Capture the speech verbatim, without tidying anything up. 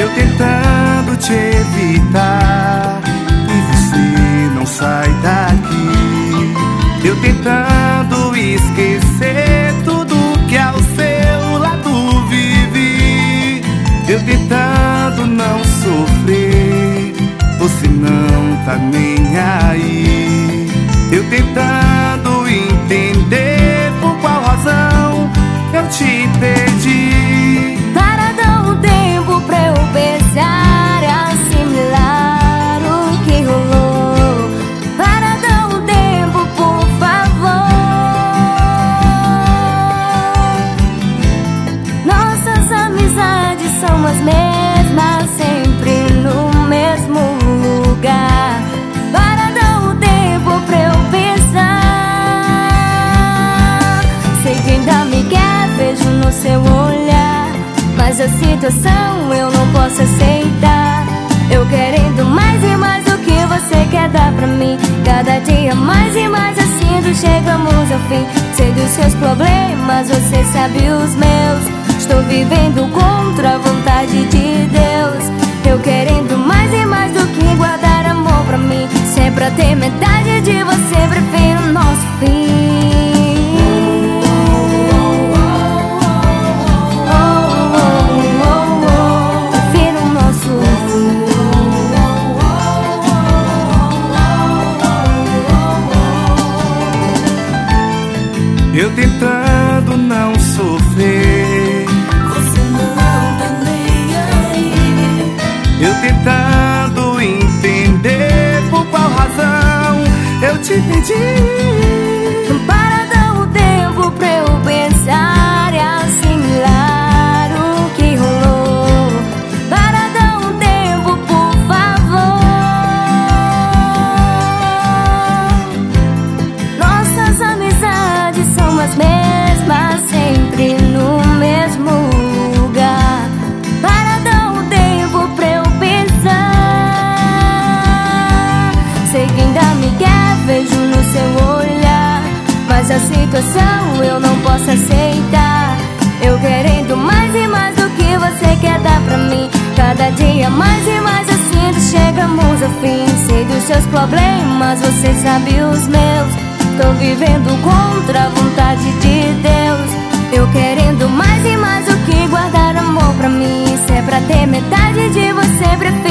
Eu tentando te evitar e você não sai daqui. Eu tentando esquecer tudo que ao seu lado vivi. Eu tentando não sofrer, você não tá nem aí. Eu tentando entender por qual razão eu te perdi. Para dar um tempo pra eu pensar e assimilar o que rolou. Para dar um tempo, por favor. Nossas amizades são as mesmas, sempre no mesmo lugar. Para dar um tempo pra eu pensar. Sei que ainda me quer, vejo no seu olhar, mas a situação eu não posso aceitar. Eu querendo mais e mais do que você quer dar pra mim. Cada dia mais e mais assim chegamos ao fim. Sei dos seus problemas, você sabe os meus. Estou vivendo contra a vontade de Deus. Eu querendo mais e mais do que guardar amor pra mim. Se é pra ter metade de você, prefiro o nosso fim. Eu tentando não sofrer, você não tá nem aí. eu tentando entender por qual razão eu te pedi. Para dar um tempo pra eu pensar e assimilar o que rolou. Para dar um tempo, por favor. Nossas amizades são as mesmas, sempre no mesmo lugar. Para dar um tempo pra eu pensar. Sei que ainda me quer, vejo no seu olhar, mas a situação eu não posso aceitar. Eu querendo mais e mais do que você quer dar pra mim. Cada dia mais e mais assim chegamos ao fim. Sei dos seus problemas, você sabe os meus. Tô vivendo contra a vontade de Deus. Eu querendo mais e mais do que guardar amor pra mim. Se é pra ter metade de você, prefiro